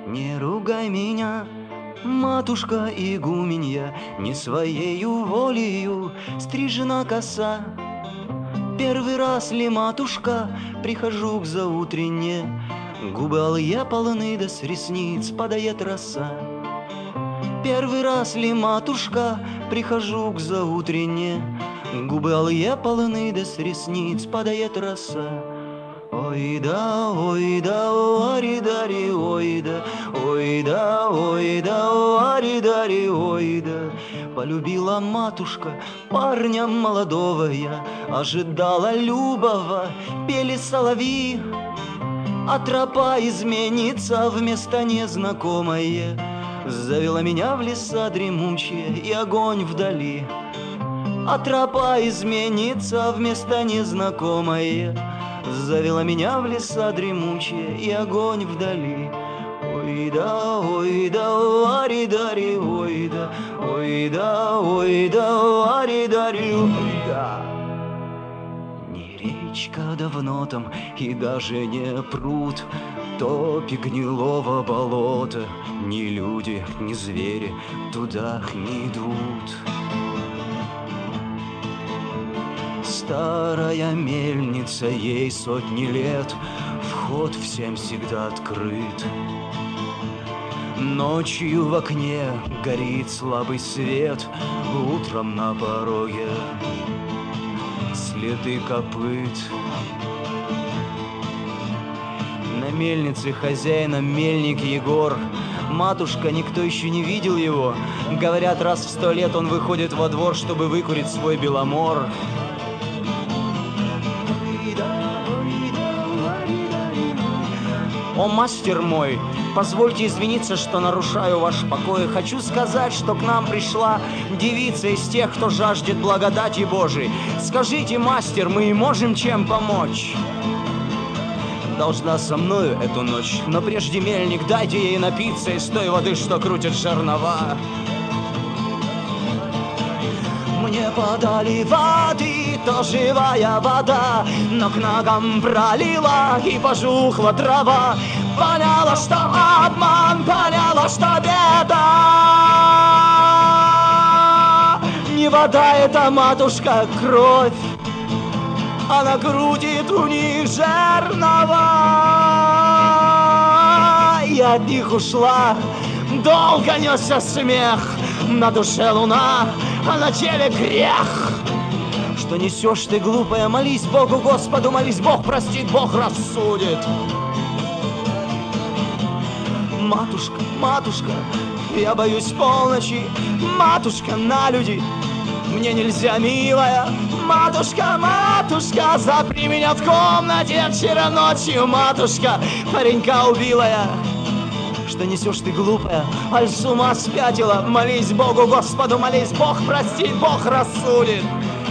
Не ругай меня, матушка игуменья, не своею волею стрижена коса. Первый раз ли, матушка, прихожу к заутренне, губы алые полны, да с ресниц падает роса. Первый раз ли, матушка, прихожу к заутренне, губы алые полны, да с ресниц падает роса. Ой да, ари-дари, ой да, ари-дари, ой да. Полюбила матушка парня молодого я, ожидала любого, пели соловьи, а тропа изменится вместо незнакомое. Завела меня в леса дремучие и огонь вдали, а тропа изменится вместо незнакомое. Завела меня в леса дремучие и огонь вдали. Ой да, ари-дари, ой да, ари-дари, ой да. Не речка давно там и даже не пруд, топи гнилого болота, ни люди, ни звери туда не идут. Старая мельница, ей сотни лет, вход всем всегда открыт. Ночью в окне горит слабый свет, утром на пороге следы копыт. На мельнице хозяина мельник Егор. Матушка, никто еще не видел его. Говорят, раз в 100 лет он выходит во двор, чтобы выкурить свой беломор. О, мастер мой, позвольте извиниться, что нарушаю ваш покой. Хочу сказать, что к нам пришла девица из тех, кто жаждет благодати Божией. Скажите, мастер, мы можем чем помочь? Должна со мною эту ночь, но прежде, мельник, дайте ей напиться из той воды, что крутит жернова. Мне подали воды, то живая вода, но к ногам пролила и пожухла трава. Поняла, что обман, поняла, что беда. Не вода это, матушка, кровь, она крутит у них жернова. Я от них ушла, долго несся смех, на душе луна, а на теле грех. Что несешь ты, глупая, молись Богу Господу, молись, Бог простит, Бог рассудит. Матушка, матушка, я боюсь полночи, матушка, на люди мне нельзя, милая. Матушка, матушка, запри меня в комнате, вчера ночью, матушка, паренька убила я. Что несешь ты, глупая, аль с ума спятила? Молись Богу Господу, молись, Бог простит, Бог рассудит.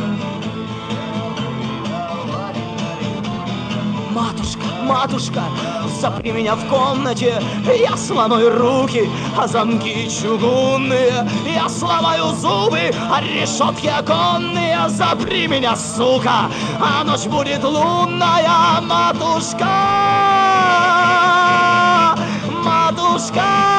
Матушка, матушка, запри меня в комнате, я сломаю руки, а замки чугунные, я сломаю зубы, а решетки оконные. Запри меня, сука, а ночь будет лунная, матушка, матушка.